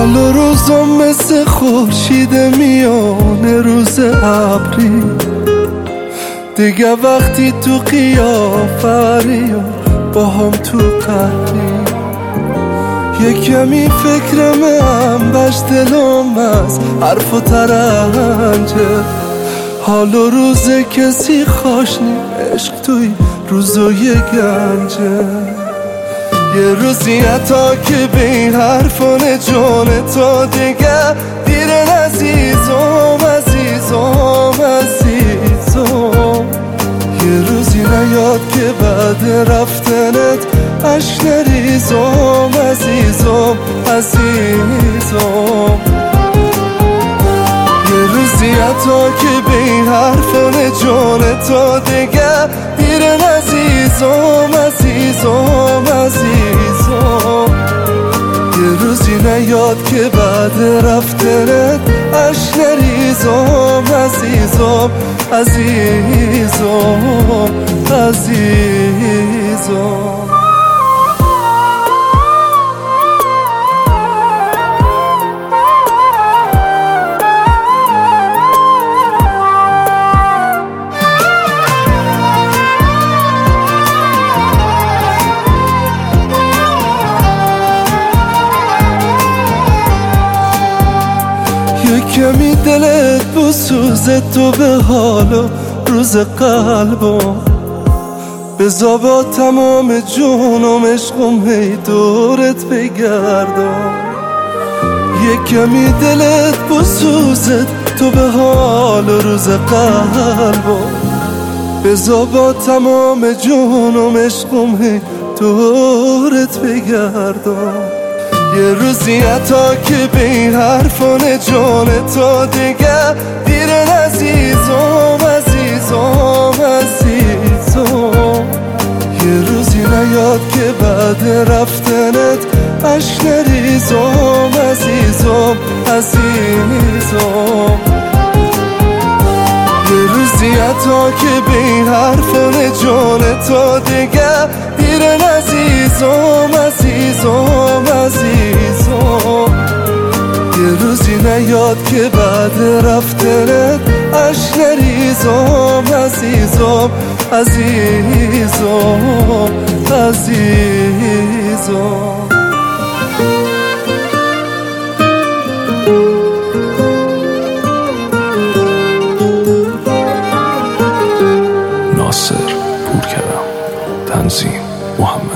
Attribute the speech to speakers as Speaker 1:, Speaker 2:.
Speaker 1: حال و روزم مثل خورشید میانه روز ابری، دیگه وقتی تو قیافری و با هم تو قهری، یه کمی فکرم بش دلم از حرف و ترنجه، حال و روز کسی خواشنی عشق توی روزای گنجه. یه روزی حتی که به این حرفان جان تا دیگه دیرن عزیزم عزیزم عزیزم، یه روزی نیاد که بعد رفتنت عشق نریزم عزیزم عزیزم، یه روزی حتی که به این حرفان جان تا دیگه دیرن عزیزم عزیزم عزیزم، یه روزی نیاد که بعد رفتنت عشق نریزم عزیزم عزیزم عزیزم. کمی دلت بسوزه تو به حال و روز قلبم، بذار با تمام جونم عشقم هی دورت بگردم، یه کمی دلت بسوزه تو به حال و روز قلبم، بذار با تمام جونم عشقم هی دورت بگردم، یه روزی حتی که به این حرفان جان تا دیگه دیرن عزیزم عزیزم عزیزم، یه روزی نیاد که بعد رفتنت عشق نریزم عزیزم عزیزم، یه روزی حتی که به این حرفان جان تا دیگه دیرن عزیزم عزیزم عزیزم، یه روزی نیاد که بعد رفتنت عشق نریزم عزیزم عزیزم عزیزم.
Speaker 2: ناصر پورکرم، تنظیم محمد